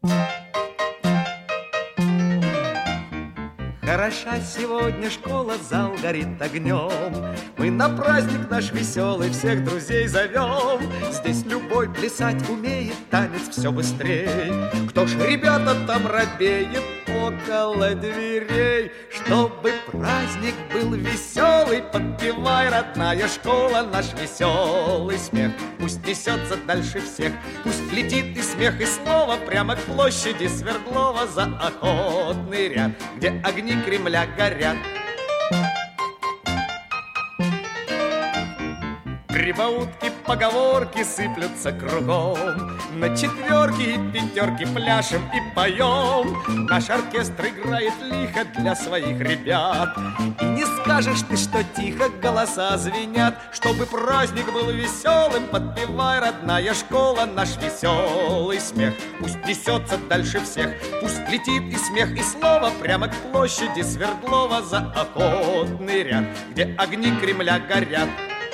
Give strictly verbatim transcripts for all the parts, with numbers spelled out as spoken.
Хороша сегодня школа, зал горит огнем. Мы на праздник наш веселый всех друзей зовем. Здесь любой плясать умеет, танец все быстрей. Кто ж, ребята, там робеет около дверей? Чтобы праздник был веселый, подпевай, родная школа, наш веселый смех. Пусть несется дальше всех, пусть летит и смех, и снова прямо к площади Свердлова за охотный ряд, где огни Кремля горят. Прибаутки, поговорки сыплются кругом. На четверки и пятерки пляшем и поем. Наш оркестр играет лихо для своих ребят. И не скажешь ты, что тихо голоса звенят. Чтобы праздник был веселым, подпевай, родная школа, наш веселый смех. Пусть несется дальше всех, пусть летит и смех, и снова прямо к площади Свердлова за охотный ряд, где огни Кремля горят.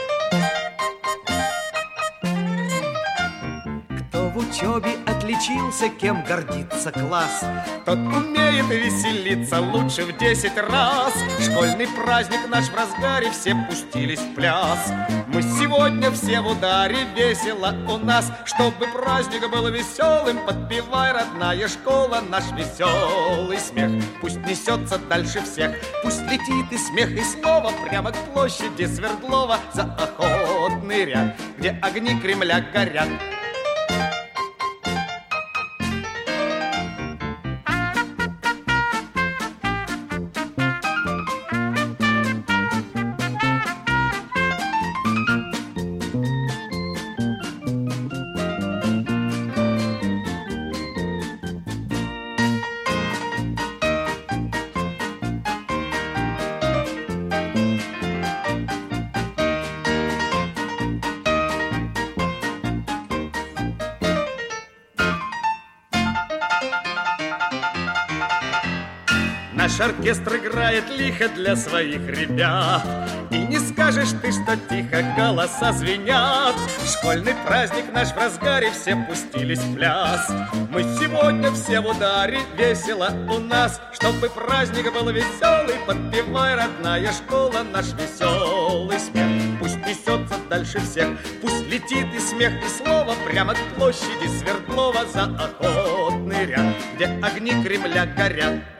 В учебе отличился, кем гордится класс, тот умеет веселиться лучше в десять раз. Школьный праздник наш в разгаре, все пустились в пляс. Мы сегодня все в ударе, весело у нас. Чтобы праздник был веселым, подпевай, родная школа, наш веселый смех. Пусть несется дальше всех, пусть летит и смех, и снова прямо к площади Свердлова за охотный ряд, где огни Кремля горят. Наш оркестр играет лихо для своих ребят. И не скажешь ты, что тихо голоса звенят. Школьный праздник наш в разгаре, все пустились в пляс. Мы сегодня все в ударе, весело у нас. Чтобы праздник был веселый, подпевай, родная школа, наш веселый смех. Пусть несется дальше всех, пусть летит и смех, и снова прямо к площади Свердлова за охотный ряд, где огни Кремля горят.